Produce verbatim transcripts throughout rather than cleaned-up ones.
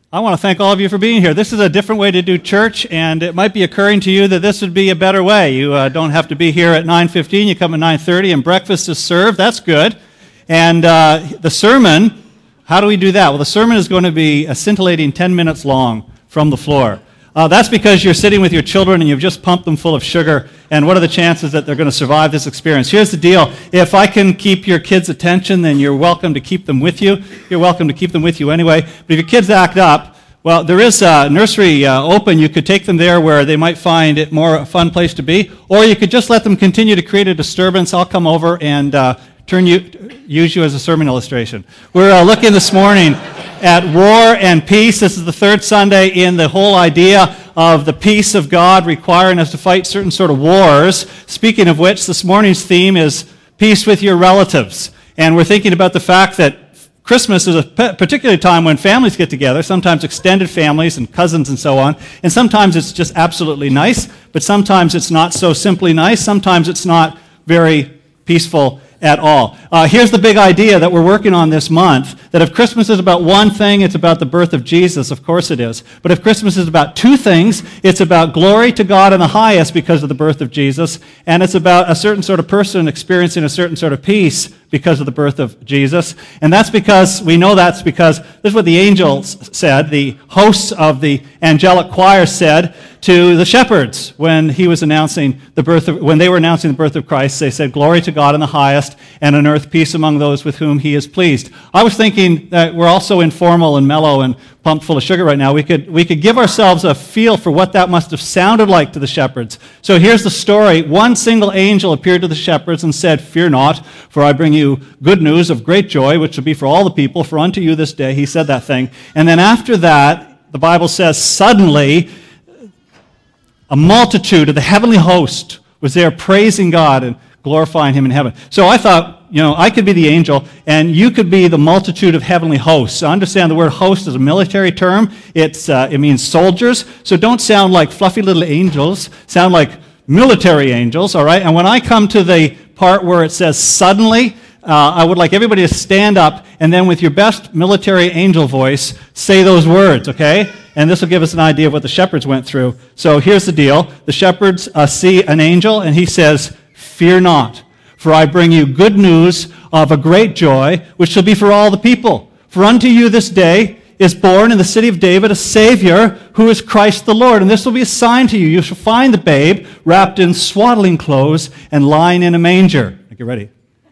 I want to thank all of you for being here. This is a different way to do church, and it might be occurring to you that this would be a better way. You uh, don't have to be here at nine fifteen. You come at nine thirty, and breakfast is served. That's good. And uh, the sermon, how do we do that? Well, the sermon is going to be a scintillating ten minutes long from the floor. Uh, that's because you're sitting with your children and you've just pumped them full of sugar, and what are the chances that they're going to survive this experience? Here's the deal. If I can keep your kids' attention, then you're welcome to keep them with you. You're welcome to keep them with you anyway. But if your kids act up, well, there is a nursery uh, open. You could take them there where they might find it more a fun place to be, or you could just let them continue to create a disturbance. I'll come over and uh, turn you, use you as a sermon illustration. We're uh, looking this morning at war and peace. This is the third Sunday in the whole idea of the peace of God requiring us to fight certain sort of wars. Speaking of which, this morning's theme is peace with your relatives. And we're thinking about the fact that Christmas is a particular time when families get together, sometimes extended families and cousins and so on. And sometimes it's just absolutely nice, but sometimes it's not so simply nice. Sometimes it's not very peaceful at all. Uh, here's the big idea that we're working on this month, that if Christmas is about one thing, it's about the birth of Jesus. Of course it is. But if Christmas is about two things, it's about glory to God in the highest because of the birth of Jesus, and it's about a certain sort of person experiencing a certain sort of peace because of the birth of Jesus. And that's because, we know that's because, this is what the angels said, the hosts of the angelic choir said to the shepherds when he was announcing the birth of, when they were announcing the birth of Christ. They said, "Glory to God in the highest, and on earth peace among those with whom he is pleased." I was thinking that we're all so informal and mellow and pumped full of sugar right now. We could, we could give ourselves a feel for what that must have sounded like to the shepherds. So here's the story. One single angel appeared to the shepherds and said, "Fear not, for I bring you good news of great joy, which will be for all the people. For unto you this day," he said that thing. And then after that, the Bible says, suddenly a multitude of the heavenly host was there praising God and glorifying him in heaven. So I thought, you know, I could be the angel, and you could be the multitude of heavenly hosts. So understand the word host is a military term. It's uh, it means soldiers. So don't sound like fluffy little angels. Sound like military angels, all right? And when I come to the part where it says suddenly, uh, I would like everybody to stand up, and then with your best military angel voice, say those words, okay? And this will give us an idea of what the shepherds went through. So here's the deal. The shepherds uh, see an angel, and he says, "Fear not, for I bring you good news of a great joy, which shall be for all the people. For unto you this day is born in the city of David a Savior, who is Christ the Lord. And this will be a sign to you. You shall find the babe wrapped in swaddling clothes and lying in a manger." Get ready.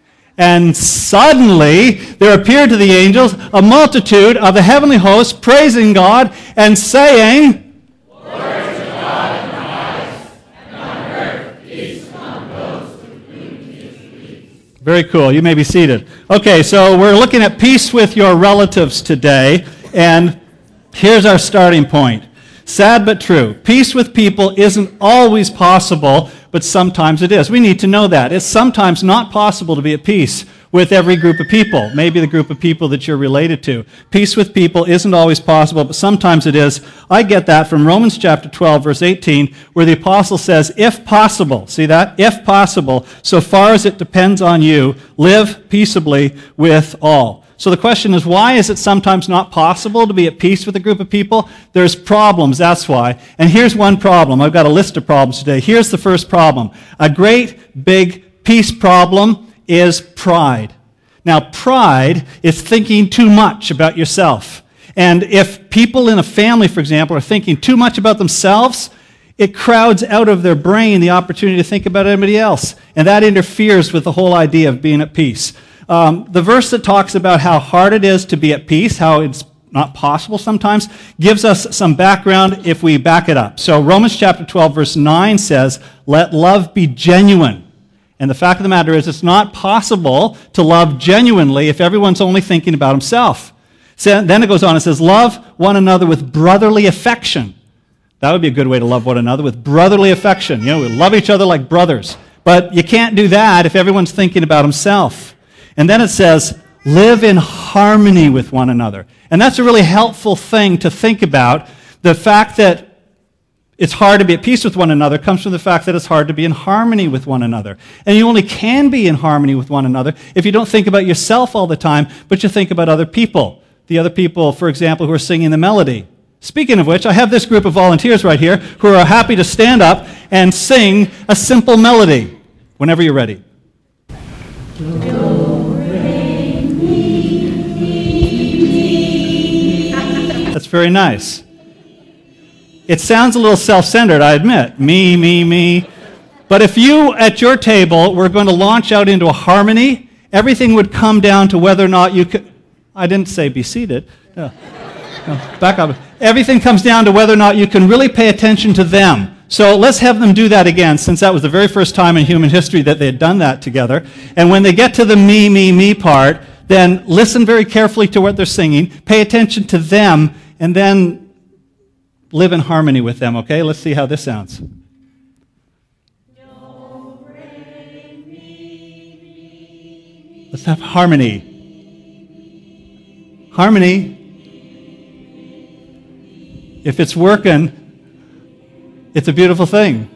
"And suddenly there appeared to the angels a multitude of the heavenly hosts praising God and saying, Glory to God in the highest, and on earth peace among those with whom he is pleased." Very cool. You may be seated. Okay, so we're looking at peace with your relatives today, and here's our starting point. Sad but true. Peace with people isn't always possible, but sometimes it is. We need to know that. It's sometimes not possible to be at peace with every group of people, maybe the group of people that you're related to. Peace with people isn't always possible, but sometimes it is. I get that from Romans chapter twelve, verse eighteen, where the apostle says, if possible, see that? If possible, so far as it depends on you, live peaceably with all. So the question is, why is it sometimes not possible to be at peace with a group of people? There's problems, that's why. And here's one problem. I've got a list of problems today. Here's the first problem. A great big peace problem is pride. Now, pride is thinking too much about yourself. And if people in a family, for example, are thinking too much about themselves, it crowds out of their brain the opportunity to think about anybody else. And that interferes with the whole idea of being at peace. Um, the verse that talks about how hard it is to be at peace, how it's not possible sometimes, gives us some background if we back it up. So Romans chapter twelve, verse nine says, "Let love be genuine." And the fact of the matter is, it's not possible to love genuinely if everyone's only thinking about himself. So then it goes on and says, "Love one another with brotherly affection." That would be a good way to love one another, with brotherly affection. You know, we love each other like brothers. But you can't do that if everyone's thinking about himself. And then it says, "Live in harmony with one another." And that's a really helpful thing to think about. The fact that it's hard to be at peace with one another comes from the fact that it's hard to be in harmony with one another. And you only can be in harmony with one another if you don't think about yourself all the time, but you think about other people. the other people, for example, who are singing the melody. Speaking of which, I have this group of volunteers right here who are happy to stand up and sing a simple melody whenever you're ready. That's very nice. It sounds a little self-centered, I admit. Me, me, me. But if you, at your table, were going to launch out into a harmony, everything would come down to whether or not you could... I didn't say be seated. No. No, back up. Everything comes down to whether or not you can really pay attention to them. So let's have them do that again, since that was the very first time in human history that they had done that together. And when they get to the me, me, me part, then listen very carefully to what they're singing, pay attention to them, and then live in harmony with them, okay? Let's see how this sounds. Let's have harmony. Harmony. If it's working, it's a beautiful thing.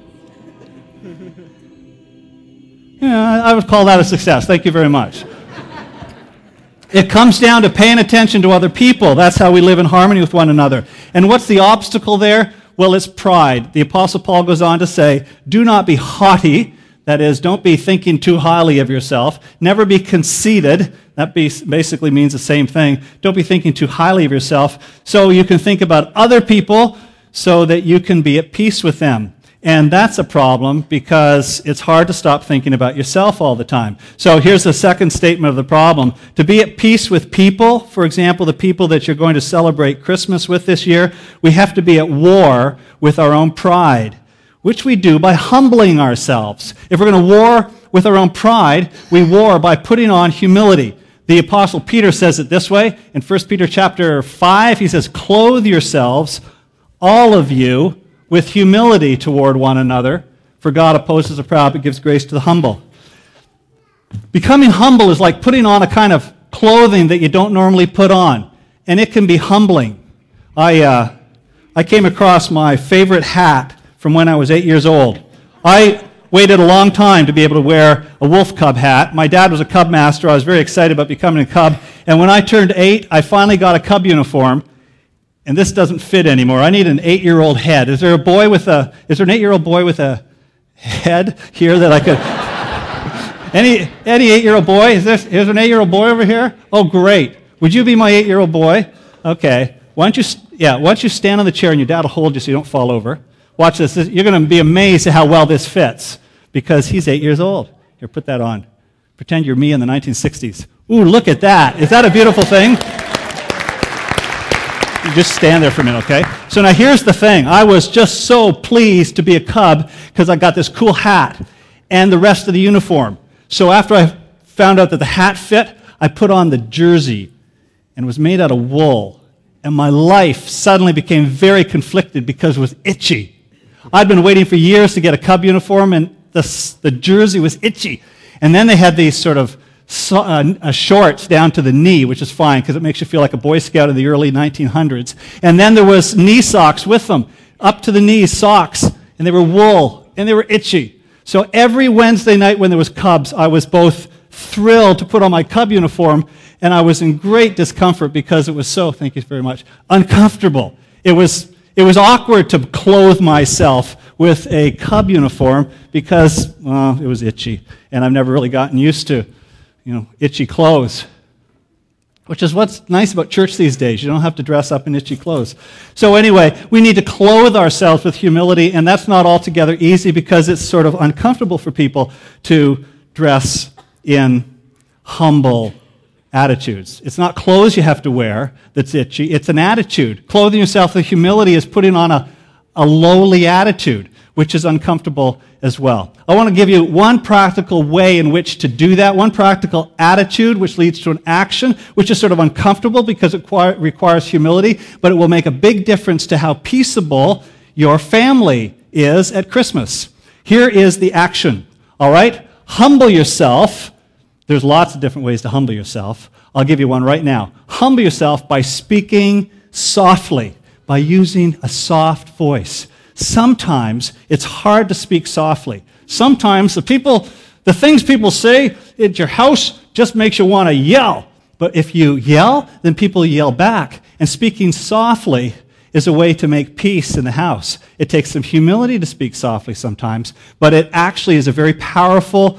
Yeah, I would call that a success. Thank you very much. It comes down to paying attention to other people. That's how we live in harmony with one another. And what's the obstacle there? Well, it's pride. The Apostle Paul goes on to say, do not be haughty. That is, don't be thinking too highly of yourself. Never be conceited. That basically means the same thing. Don't be thinking too highly of yourself. So you can think about other people so that you can be at peace with them. And that's a problem because it's hard to stop thinking about yourself all the time. So here's the second statement of the problem. To be at peace with people, for example, the people that you're going to celebrate Christmas with this year, we have to be at war with our own pride, which we do by humbling ourselves. If we're going to war with our own pride, we war by putting on humility. The Apostle Peter says it this way. In First Peter chapter five, he says, clothe yourselves, all of you, with humility toward one another, for God opposes the proud but gives grace to the humble. Becoming humble is like putting on a kind of clothing that you don't normally put on, and it can be humbling. I, uh, I came across my favorite hat from when I was eight years old. I waited a long time to be able to wear a Wolf Cub hat. My dad was a Cub master. I was very excited about becoming a Cub, and when I turned eight, I finally got a Cub uniform. And this doesn't fit anymore. I need an eight-year-old head. Is there a boy with a? Is there an eight-year-old boy with a head here that I could? any any eight-year-old boy? Is this? Is there an eight-year-old boy over here? Oh, great. Would you be my eight-year-old boy? Okay. Why don't you? Yeah. Why don't you stand on the chair and your dad will hold you so you don't fall over? Watch this. this you're going to be amazed at how well this fits because he's eight years old. Here, put that on. Pretend you're me in the nineteen sixties. Ooh, look at that. Is that a beautiful thing? You just stand there for a minute, okay? So now here's the thing. I was just so pleased to be a Cub because I got this cool hat and the rest of the uniform. So after I found out that the hat fit, I put on the jersey and it was made out of wool. And my life suddenly became very conflicted because it was itchy. I'd been waiting for years to get a Cub uniform and the, the jersey was itchy. And then they had these sort of So, uh, uh, shorts down to the knee, which is fine because it makes you feel like a Boy Scout in the early nineteen hundreds. And then there was knee socks with them, up to the knees socks, and they were wool, and they were itchy. So every Wednesday night when there was Cubs, I was both thrilled to put on my Cub uniform, and I was in great discomfort because it was so, thank you very much, uncomfortable. It was, it was awkward to clothe myself with a Cub uniform because, well, it was itchy, and I've never really gotten used to you know, itchy clothes, which is what's nice about church these days. You don't have to dress up in itchy clothes. So anyway, we need to clothe ourselves with humility, and that's not altogether easy because it's sort of uncomfortable for people to dress in humble attitudes. It's not clothes you have to wear that's itchy. It's an attitude. Clothing yourself with humility is putting on a, a lowly attitude, which is uncomfortable as well. I want to give you one practical way in which to do that, one practical attitude which leads to an action, which is sort of uncomfortable because it requires humility, but it will make a big difference to how peaceable your family is at Christmas. Here is the action, all right? Humble yourself. There's lots of different ways to humble yourself. I'll give you one right now. Humble yourself by speaking softly, by using a soft voice. Sometimes it's hard to speak softly. Sometimes the people, the things people say at your house just makes you want to yell. But if you yell, then people yell back. And speaking softly is a way to make peace in the house. It takes some humility to speak softly sometimes, but it actually is a very powerful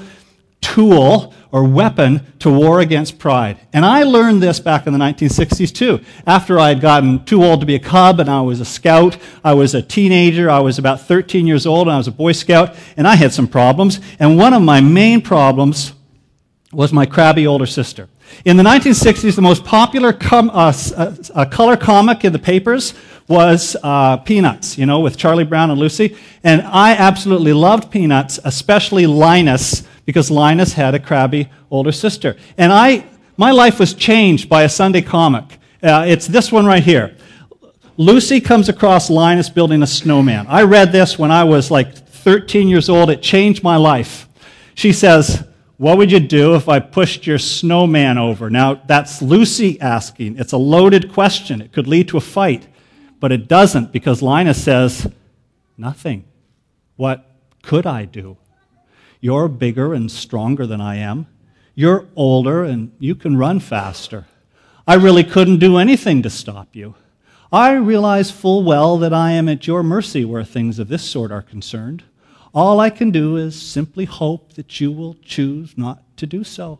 tool or weapon to war against pride. And I learned this back in the nineteen sixties too. After I had gotten too old to be a cub and I was a scout, I was a teenager, I was about thirteen years old and I was a Boy Scout, and I had some problems. And one of my main problems was my crabby older sister. In the nineteen sixties, the most popular com- uh, uh, color comic in the papers was uh, Peanuts, you know, with Charlie Brown and Lucy. And I absolutely loved Peanuts, especially Linus, because Linus had a crabby older sister. And I, my life was changed by a Sunday comic. Uh, it's this one right here. Lucy comes across Linus building a snowman. I read this when I was like thirteen years old. It changed my life. She says, "What would you do if I pushed your snowman over?" Now, that's Lucy asking. It's a loaded question. It could lead to a fight. But it doesn't, because Linus says, "Nothing. What could I do? You're bigger and stronger than I am. You're older and you can run faster. I really couldn't do anything to stop you. I realize full well that I am at your mercy where things of this sort are concerned. All I can do is simply hope that you will choose not to do so."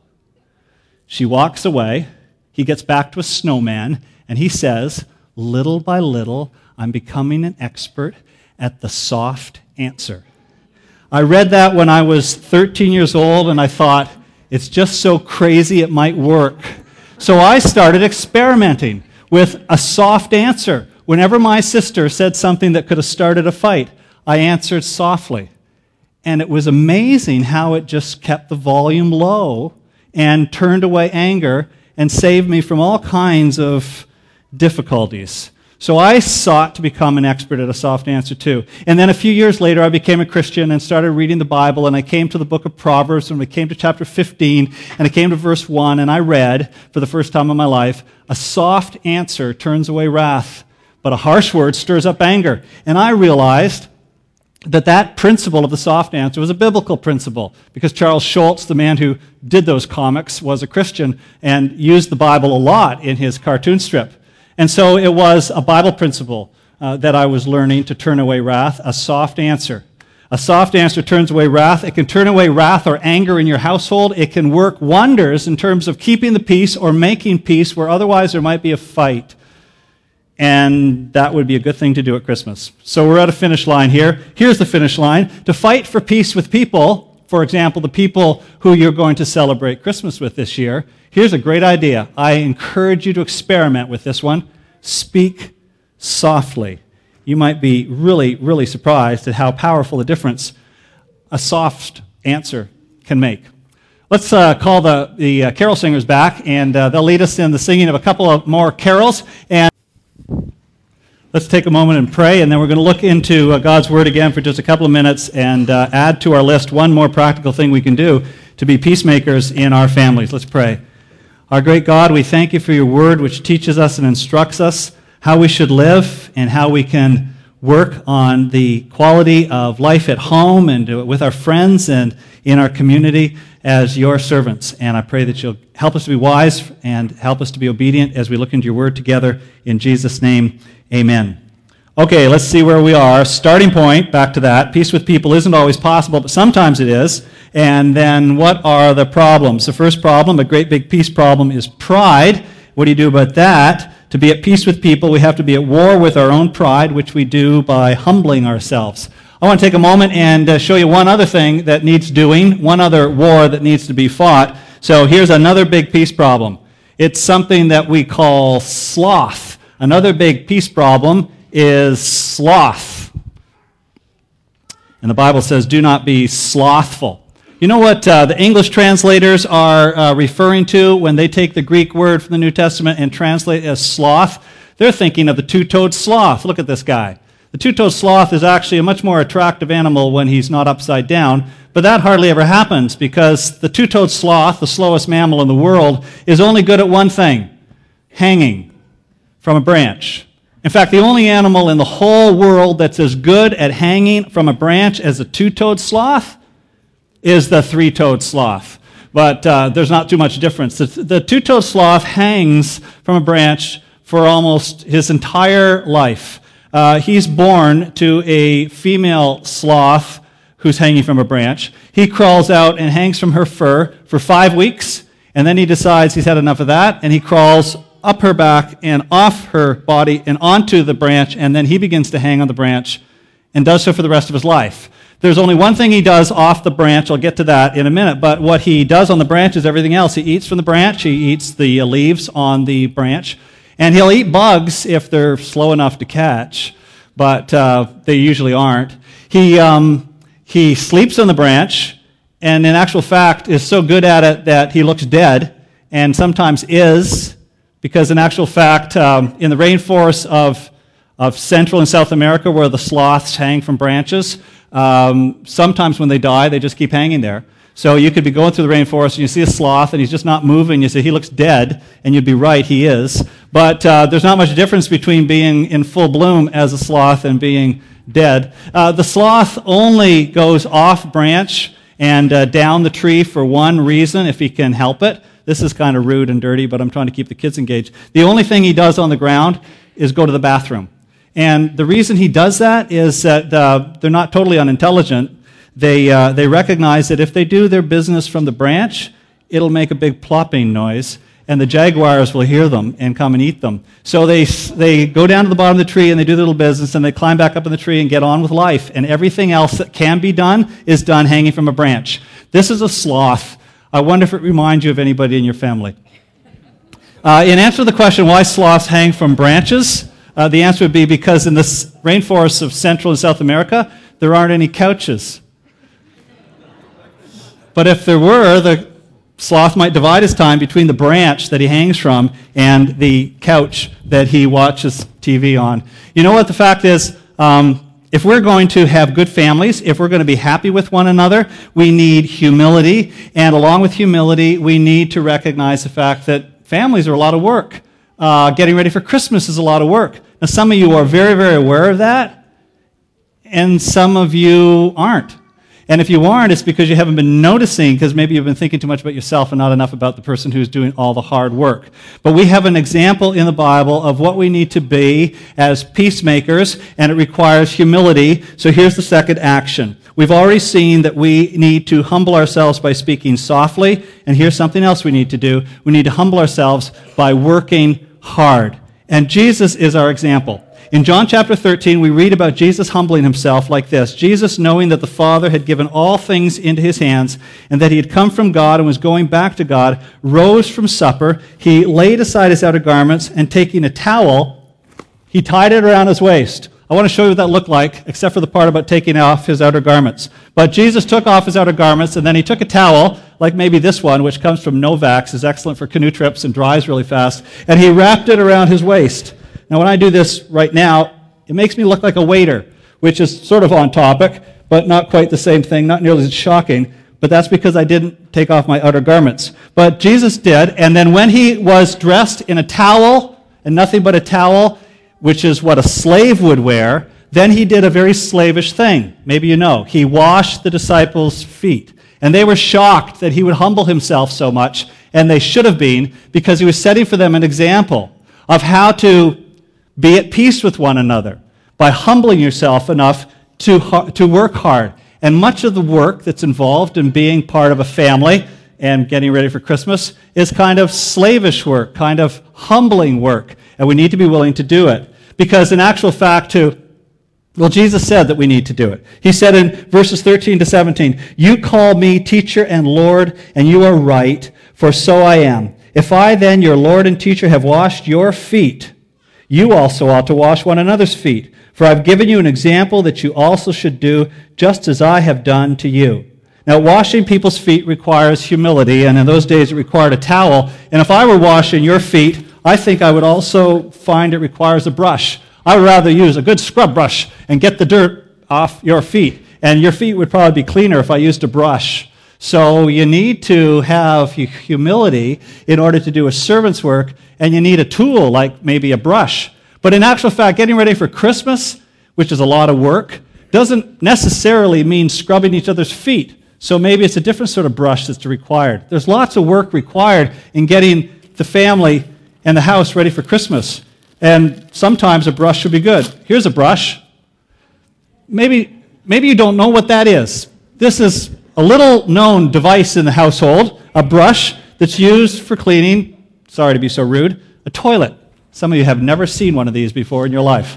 She walks away. He gets back to a snowman, and he says, "Little by little, I'm becoming an expert at the soft answer." I read that when I was thirteen years old, and I thought, it's just so crazy it might work. So I started experimenting with a soft answer. Whenever my sister said something that could have started a fight, I answered softly. And it was amazing how it just kept the volume low and turned away anger and saved me from all kinds of difficulties. So I sought to become an expert at a soft answer too. And then a few years later, I became a Christian and started reading the Bible, and I came to the book of Proverbs, and we came to chapter fifteen, and I came to verse one, and I read, for the first time in my life, "A soft answer turns away wrath, but a harsh word stirs up anger." And I realized that that principle of the soft answer was a biblical principle, because Charles Schulz, the man who did those comics, was a Christian and used the Bible a lot in his cartoon strip. And so it was a Bible principle uh, that I was learning to turn away wrath, a soft answer. A soft answer turns away wrath. It can turn away wrath or anger in your household. It can work wonders in terms of keeping the peace or making peace where otherwise there might be a fight. And that would be a good thing to do at Christmas. So we're at a finish line here. Here's the finish line. To fight for peace with people, for example, the people who you're going to celebrate Christmas with this year, here's a great idea. I encourage you to experiment with this one. Speak softly. You might be really, really surprised at how powerful a difference a soft answer can make. Let's uh, call the, the uh, carol singers back, and uh, they'll lead us in the singing of a couple of more carols. And let's take a moment and pray, and then we're going to look into uh, God's Word again for just a couple of minutes and uh, add to our list one more practical thing we can do to be peacemakers in our families. Let's pray. Our great God, we thank you for your Word, which teaches us and instructs us how we should live and how we can work on the quality of life at home and with our friends and in our community as your servants. And I pray that you'll help us to be wise and help us to be obedient as we look into your Word together. In Jesus' name, amen. Okay, let's see where we are. Starting point, back to that. Peace with people isn't always possible, but sometimes it is. And then what are the problems? The first problem, a great big peace problem, is pride. What do you do about that? To be at peace with people, we have to be at war with our own pride, which we do by humbling ourselves. I want to take a moment and uh, show you one other thing that needs doing, one other war that needs to be fought. So here's another big peace problem. It's something that we call sloth. Another big peace problem is sloth. And the Bible says, do not be slothful. You know what uh, the English translators are uh, referring to when they take the Greek word from the New Testament and translate it as sloth? They're thinking of the two-toed sloth. Look at this guy. The two-toed sloth is actually a much more attractive animal when he's not upside down, but that hardly ever happens because the two-toed sloth, the slowest mammal in the world, is only good at one thing, hanging from a branch. In fact, the only animal in the whole world that's as good at hanging from a branch as a two-toed sloth is the three-toed sloth. but uh, there's not too much difference. The, the two-toed sloth hangs from a branch for almost his entire life. Uh, he's born to a female sloth who's hanging from a branch. He crawls out and hangs from her fur for five weeks, and then he decides he's had enough of that, and he crawls up her back and off her body and onto the branch, and then he begins to hang on the branch and does so for the rest of his life. There's only one thing he does off the branch. I'll get to that in a minute, but what he does on the branch is everything else. He eats from the branch. He eats the leaves on the branch, and he'll eat bugs if they're slow enough to catch, but uh, they usually aren't. He, um, he sleeps on the branch, and in actual fact is so good at it that he looks dead, and sometimes is, because in actual fact, um, in the rainforests of, of Central and South America, where the sloths hang from branches, um, sometimes when they die, they just keep hanging there. So you could be going through the rainforest and you see a sloth and he's just not moving. You say, he looks dead, and you'd be right, he is. But uh, there's not much difference between being in full bloom as a sloth and being dead. Uh, the sloth only goes off branch and uh, down the tree for one reason, if he can help it. This is kind of rude and dirty, but I'm trying to keep the kids engaged. The only thing he does on the ground is go to the bathroom. And the reason he does that is that uh, they're not totally unintelligent. They, uh, they recognize that if they do their business from the branch, it'll make a big plopping noise, and the jaguars will hear them and come and eat them. So they, they go down to the bottom of the tree and they do their little business, and they climb back up in the tree and get on with life. And everything else that can be done is done hanging from a branch. This is a sloth. I wonder if it reminds you of anybody in your family. Uh, in answer to the question, why sloths hang from branches, uh, the answer would be because in the rainforests of Central and South America, there aren't any couches. But if there were, the sloth might divide his time between the branch that he hangs from and the couch that he watches T V on. You know what the fact is? Um, If we're going to have good families, if we're going to be happy with one another, we need humility. And along with humility, we need to recognize the fact that families are a lot of work. Uh, getting ready for Christmas is a lot of work. Now, some of you are very, very aware of that, and some of you aren't. And if you aren't, it's because you haven't been noticing, because maybe you've been thinking too much about yourself and not enough about the person who's doing all the hard work. But we have an example in the Bible of what we need to be as peacemakers, and it requires humility. So here's the second action. We've already seen that we need to humble ourselves by speaking softly, and here's something else we need to do. We need to humble ourselves by working hard. And Jesus is our example. In John chapter thirteen, we read about Jesus humbling himself like this. Jesus, knowing that the Father had given all things into his hands, and that he had come from God and was going back to God, rose from supper. He laid aside his outer garments, and taking a towel, he tied it around his waist. I want to show you what that looked like, except for the part about taking off his outer garments. But Jesus took off his outer garments, and then he took a towel, like maybe this one, which comes from Novax, is excellent for canoe trips and dries really fast, and he wrapped it around his waist. Now, when I do this right now, it makes me look like a waiter, which is sort of on topic, but not quite the same thing, not nearly as shocking. But that's because I didn't take off my outer garments. But Jesus did, and then when he was dressed in a towel, and nothing but a towel, which is what a slave would wear, then he did a very slavish thing. Maybe you know. He washed the disciples' feet. And they were shocked that he would humble himself so much, and they should have been, because he was setting for them an example of how to be at peace with one another by humbling yourself enough to, to work hard. And much of the work that's involved in being part of a family and getting ready for Christmas is kind of slavish work, kind of humbling work. And we need to be willing to do it. Because in actual fact, too, well, Jesus said that we need to do it. He said in verses thirteen to seventeen, "You call me teacher and Lord, and you are right, for so I am. If I then, your Lord and teacher, have washed your feet, you also ought to wash one another's feet. For I've given you an example that you also should do, just as I have done to you." Now, washing people's feet requires humility, and in those days it required a towel. And if I were washing your feet, I think I would also find it requires a brush. I would rather use a good scrub brush and get the dirt off your feet. And your feet would probably be cleaner if I used a brush. So you need to have humility in order to do a servant's work, and you need a tool like maybe a brush. But in actual fact, getting ready for Christmas, which is a lot of work, doesn't necessarily mean scrubbing each other's feet. So maybe it's a different sort of brush that's required. There's lots of work required in getting the family and the house ready for Christmas. And sometimes a brush should be good. Here's a brush. Maybe, maybe you don't know what that is. This is a little known device in the household, a brush that's used for cleaning, sorry to be so rude, a toilet. Some of you have never seen one of these before in your life.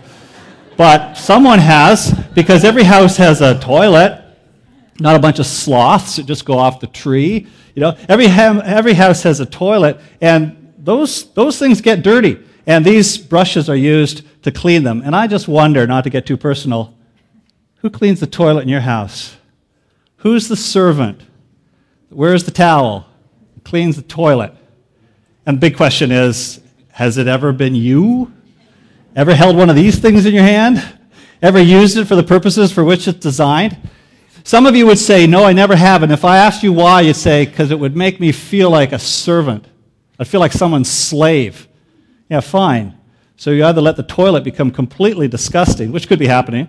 But someone has, because every house has a toilet, not a bunch of sloths that just go off the tree. You know, every, ha- every house has a toilet, and those, those things get dirty. And these brushes are used to clean them. And I just wonder, not to get too personal, who cleans the toilet in your house? Who's the servant? Where's the towel? Who cleans the toilet? And the big question is, has it ever been you? Ever held one of these things in your hand? Ever used it for the purposes for which it's designed? Some of you would say, no, I never have. And if I asked you why, you'd say, because it would make me feel like a servant. I'd feel like someone's slave. Yeah, fine. So you either let the toilet become completely disgusting, which could be happening,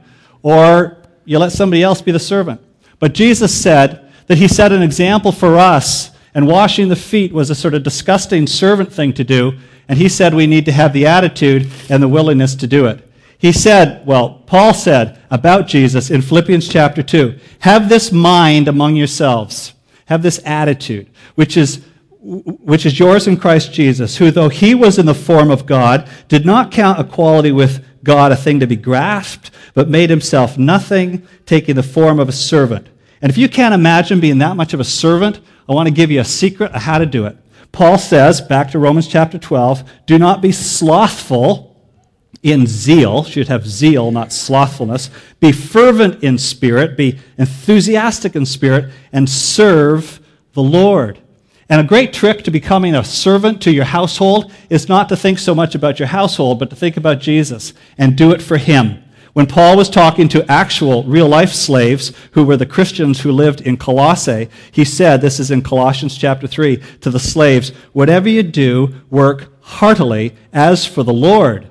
or you let somebody else be the servant. But Jesus said that he set an example for us, and washing the feet was a sort of disgusting servant thing to do, and he said we need to have the attitude and the willingness to do it. He said, well, Paul said about Jesus in Philippians chapter two, have this mind among yourselves, have this attitude, which is which is yours in Christ Jesus, who, though he was in the form of God, did not count equality with God a thing to be grasped, but made himself nothing, taking the form of a servant. And if you can't imagine being that much of a servant, I want to give you a secret of how to do it. Paul says, back to Romans chapter twelve, do not be slothful in zeal. You should have zeal, not slothfulness. Be fervent in spirit, be enthusiastic in spirit, and serve the Lord. And a great trick to becoming a servant to your household is not to think so much about your household, but to think about Jesus and do it for him. When Paul was talking to actual real-life slaves who were the Christians who lived in Colossae, he said, this is in Colossians chapter three, to the slaves, whatever you do, work heartily as for the Lord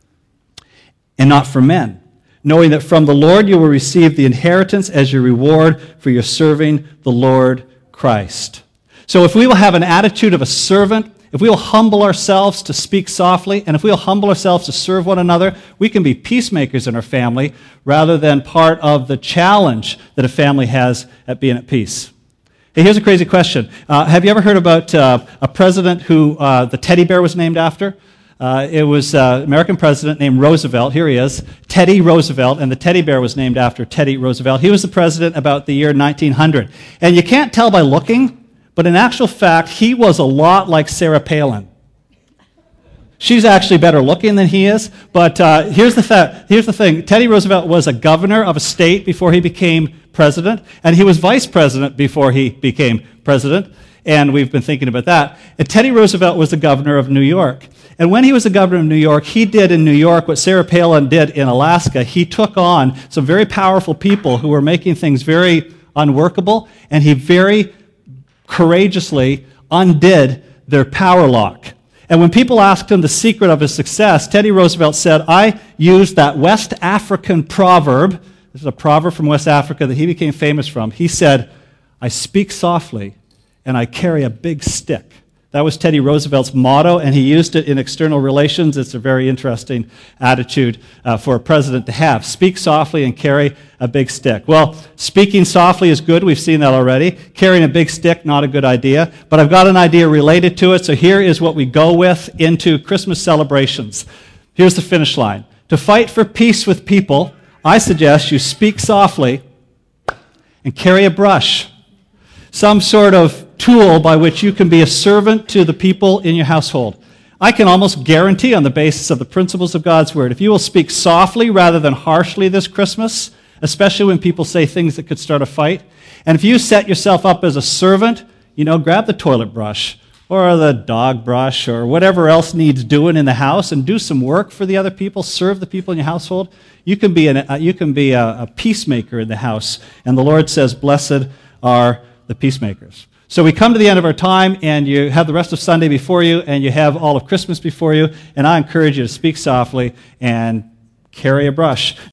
and not for men, knowing that from the Lord you will receive the inheritance as your reward for your serving the Lord Christ. So if we will have an attitude of a servant, if we will humble ourselves to speak softly, and if we will humble ourselves to serve one another, we can be peacemakers in our family rather than part of the challenge that a family has at being at peace. Hey, here's a crazy question. Uh, have you ever heard about uh, a president who uh, the teddy bear was named after? Uh, it was an uh, American president named Roosevelt. Here he is, Teddy Roosevelt, and the teddy bear was named after Teddy Roosevelt. He was the president about the year nineteen hundred. And you can't tell by looking, but in actual fact, he was a lot like Sarah Palin. She's actually better looking than he is, but uh, here's the fa- here's the thing. Teddy Roosevelt was a governor of a state before he became president, and he was vice president before he became president, and we've been thinking about that. And Teddy Roosevelt was the governor of New York. And when he was the governor of New York, he did in New York what Sarah Palin did in Alaska. He took on some very powerful people who were making things very unworkable, and he very courageously undid their power lock. And when people asked him the secret of his success, Teddy Roosevelt said, I used that West African proverb. This is a proverb from West Africa that he became famous from. He said, I speak softly and I carry a big stick. That was Teddy Roosevelt's motto, and he used it in external relations. It's a very interesting attitude uh, for a president to have. Speak softly and carry a big stick. Well, speaking softly is good. We've seen that already. Carrying a big stick, not a good idea. But I've got an idea related to it, so here is what we go with into Christmas celebrations. Here's the finish line. To fight for peace with people, I suggest you speak softly and carry a brush. Some sort of tool by which you can be a servant to the people in your household. I can almost guarantee on the basis of the principles of God's Word, if you will speak softly rather than harshly this Christmas, especially when people say things that could start a fight, and if you set yourself up as a servant, you know, grab the toilet brush or the dog brush or whatever else needs doing in the house and do some work for the other people, serve the people in your household, you can be, an, uh, you can be a, a peacemaker in the house. And the Lord says, blessed are the peacemakers. So we come to the end of our time, and you have the rest of Sunday before you, and you have all of Christmas before you, and I encourage you to speak softly and carry a brush.